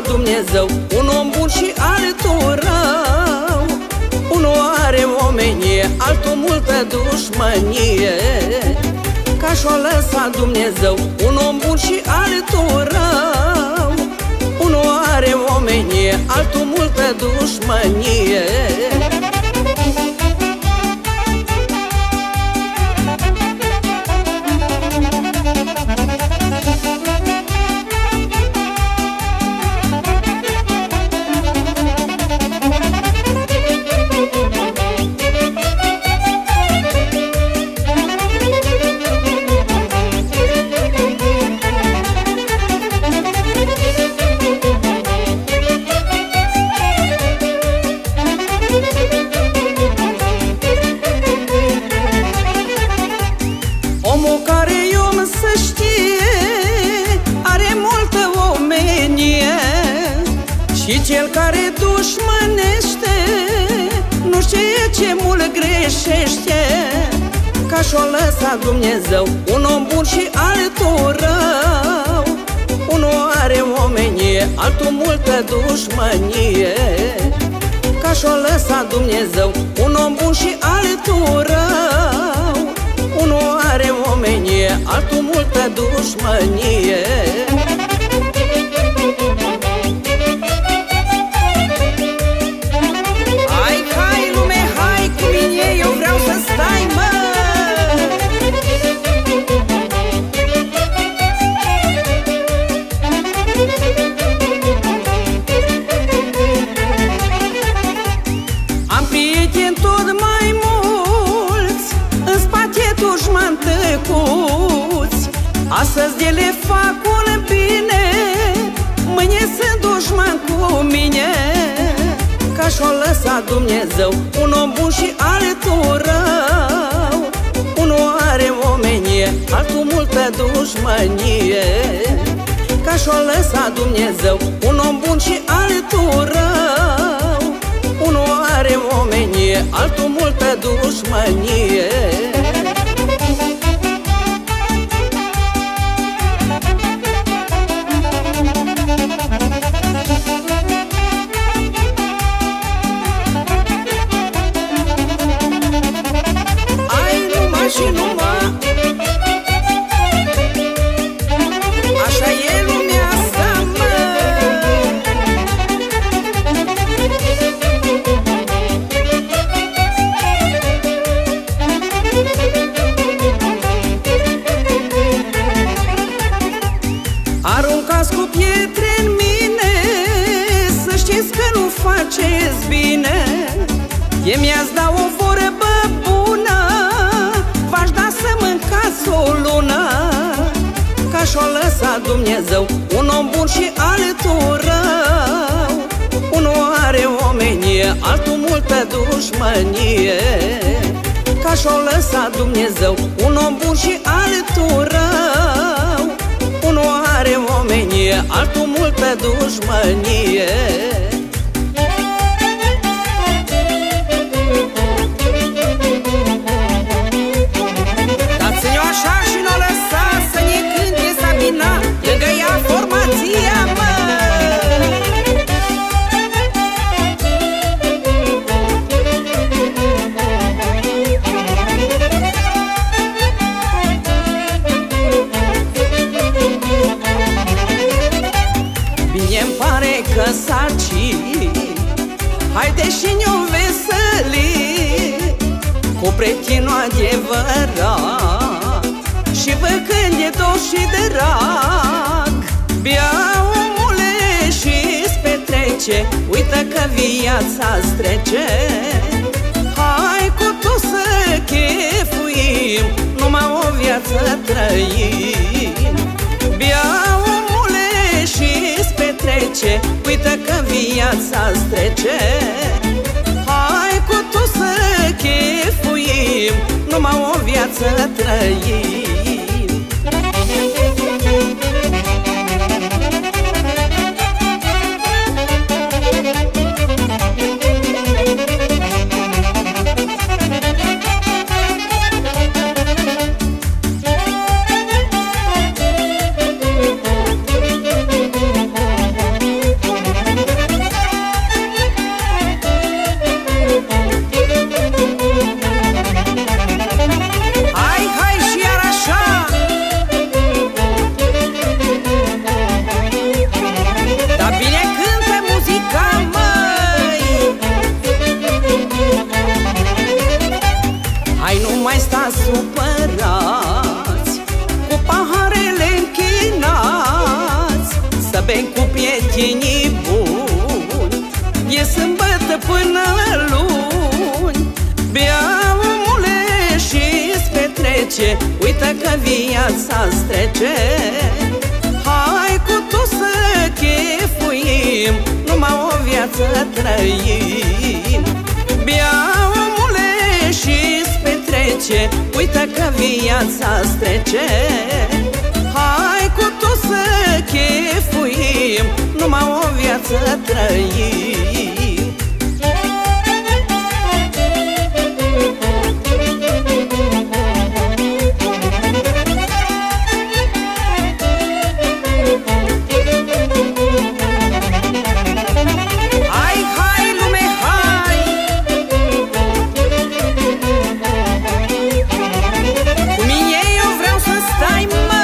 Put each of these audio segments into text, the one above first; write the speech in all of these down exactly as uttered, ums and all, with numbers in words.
Dumnezeu, un om bun și altul rău. Unul are omenie, altul multă dușmănie. Ca și-o lăsat Dumnezeu, un om bun și altul rău. Unul are omenie, altul multă dușmănie. Omul care e om, să știe, are multă omenie. Și cel care dușmănește nu știe ce mult greșește. Ca și-o lăsat Dumnezeu, un om bun și altul rău. Unul are omenie, altul multă dușmănie. Ca și-o lăsat Dumnezeu, un om bun și altul rău. Unul are omenie, altul multă dușmănie. Hai, hai lume, hai cu mine, eu vreau să stai, mă! Am prieteni tot mai mulți, în spate dușmani tăcuți. Astăzi de le fac un bine, mâine sunt dușmani cu mine. Ca și-o lăsat Dumnezeu, un om bun și altul rău. Unul are omenie, altul multă dușmănie. Ca și-o lăsat Dumnezeu, un om bun și altul rău. Unul are omenie, altul multă dușmănie. Ai numai și numai, așa e lumea asta, mă. Aruncați cu pietre în mine, să știți că nu faceți bine. E mi-ați da o vorbă bună, v-aș da să mâncați o lună. Ca și-o lăsat Dumnezeu, un om bun și altul rău. Unul are omenie, altul multă dușmănie. Ca și-o lăsat Dumnezeu, un om bun și altul rău. Unul are omenie, altul multă dușmănie. Dați-ne-o așa și n-o lăsa să ne cânte Sabina, lângă ea formația, mă. Bine-mi pare că saci, haide și ne-o veseli cu prietenul adevărat și vă când e dor și drag. Bea, omule, și-ți petrece, uită că viața-ți trece. Hai cu tu să chefuim, numai o viață trăim. Bea, omule, și-ți petrece, uită că viața-ți trece. Hai cu tu să chefuim, numai o viață trăim. bem cu prietenii buni. E sâmbătă până luni, bea omule și-ți petrece, uită că viața-ți trece. Hai cu tu să chefuim, numai o viață trăim. Bea omule și-ți petrece, uită că viața-ți trece. Hai cu tu să chefuim, numai o viață trăim. Hai, hai lume, hai! Cu mine eu vreau să stai, mă!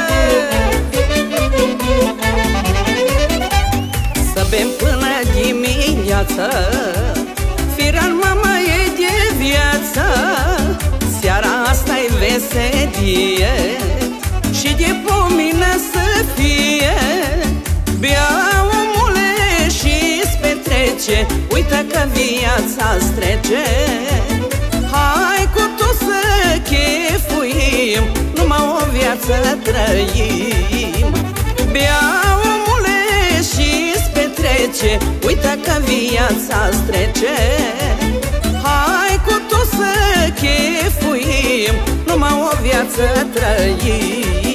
Să bem până dimineață, firan mama e de viață. Seara asta-i veselie și de pomină să fie. Bea omule și-ți petrece, uită că viața-ți trece. Hai cu tu să chefuim, numai o viață trăim. Bea omule și-ți petrece, uită că viața-ți trece. Hai cu tu să chefuim, numai o viață trăim.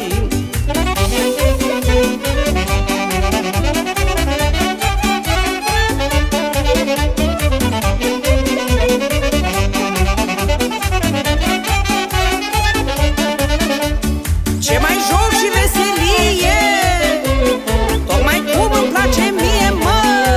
Ce mai joc și veselie, tocmai cum îmi place mie, mă!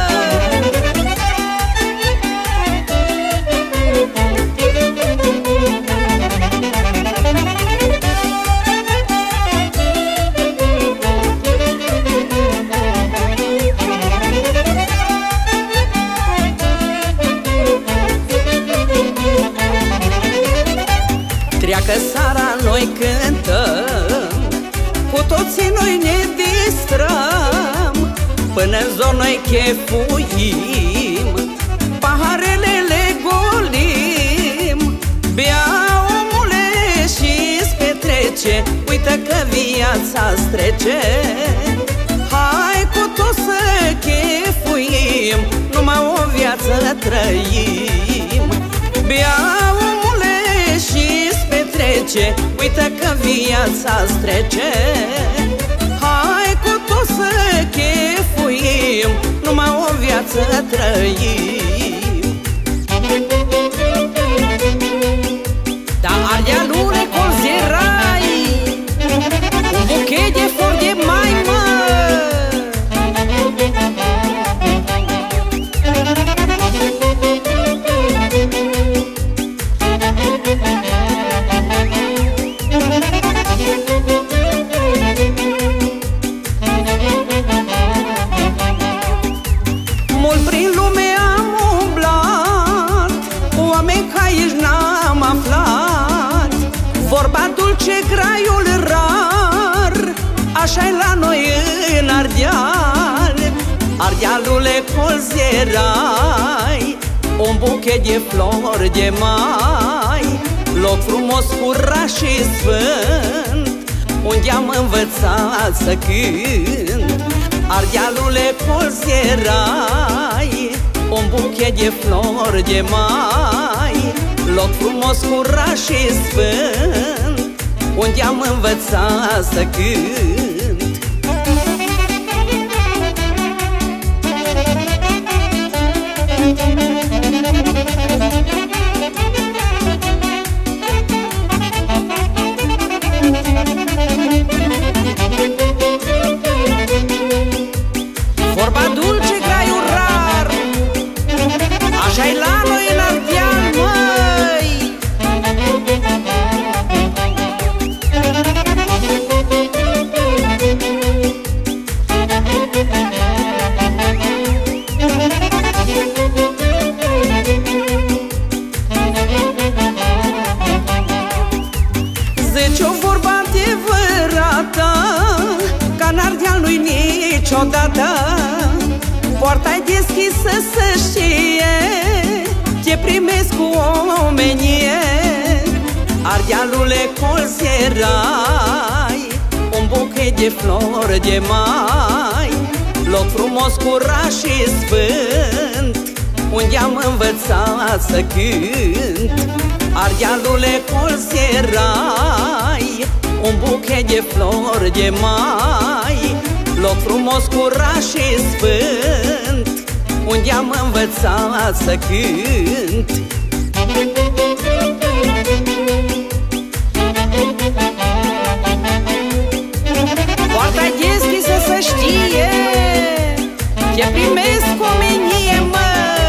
Treacă seara, noi cântăm, cu toții noi ne distrăm, până-n zor noi chefuim, paharele le golim. Bea omule și-ți petrece, uită că viața-ți trece. Hai cu tu să chefuim, numai o viață trăim. Bea omule și-ți petrece, uită că viața-ți trece. Hai cu tu să chefuim, numai o viață trăim. Da Ardealule colț de rai, un buchet de flori de mai, mă! Mult prin lume am umblat, oameni ca aici n-am aflat. Vorba dulce, graiul rar, așa-i la noi în Ardeal. Ardealule colț de rai, un buchet de flori de mai, loc frumos, curat și sfânt, unde am învățat să cânt. Ardealule colț de rai, un buchet de flori de mai, loc frumos, curat și sfânt, unde am învățat să cânt. Vorba dulce, graiul rar, așa-i la noi în Ardeal, măi! niciodată poarta-i deschisă să știe ce primesc cu omenie. Ardealule, colț erai un buchet de flori de mai, loc frumos, curaj și sfânt, unde am învățat să cânt. Ardealule, colț erai un buchet de flori de mai, loc frumos, curaj și sfânt, unde am învățat să cânt. Poarta-i deschisă să știe ce primesc cu omenie, măi.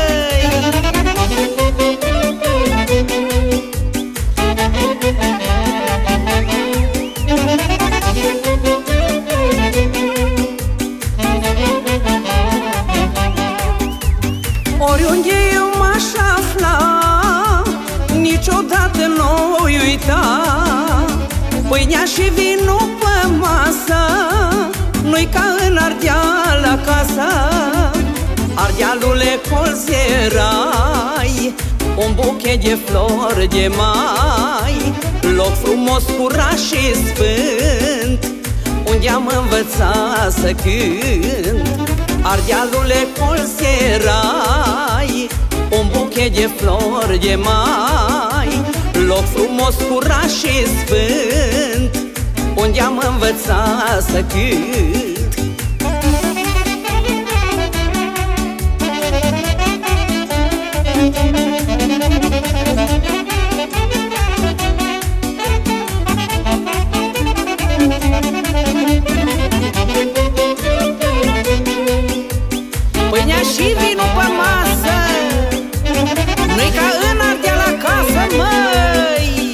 Oriunde eu m-aș afla, niciodată nu-i uita pâinea și vinul pe masă, nu-i ca în Ardeal acasă. Ardealule, colț erai un buchet de flori de mai, loc frumos, curaj și sfânt, unde am învățat să cânt. Ardealule, colț erai un buchet de flori de mai, loc frumos, curaj și sfânt, unde am învățat să cânt. Pâinea și vinul pe masă, nu-i ca în Ardeal acasă, măi.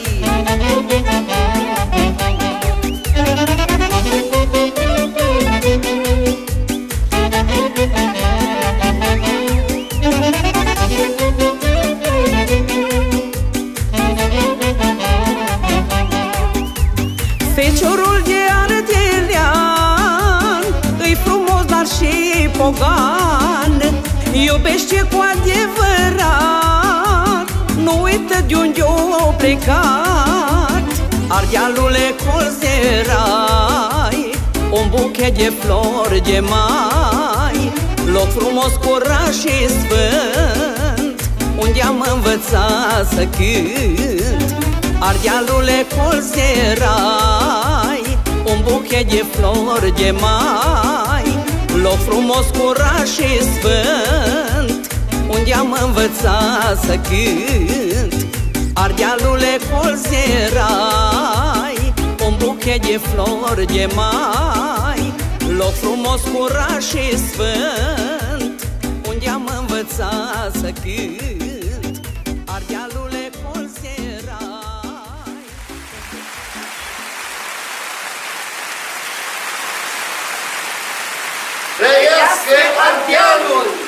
Feciorul de ardelean îi frumos, dar și pogan, iubește cu adevărat, nu uită de unde o plecat. Ardealule, colț erai un buchet de flori de mai, loc frumos, curaj și sfânt, unde am învățat să cânt. Ardealule, colț erai un buchet de flori de mai, loc frumos, curaj și sfânt, unde am învățat să cânt. Ardealule, colț erai un buchet de flori de mai, loc frumos, curaj și sfânt, unde am învățat să cânt. Ardealule, colț erai. Trăiască Ardealul!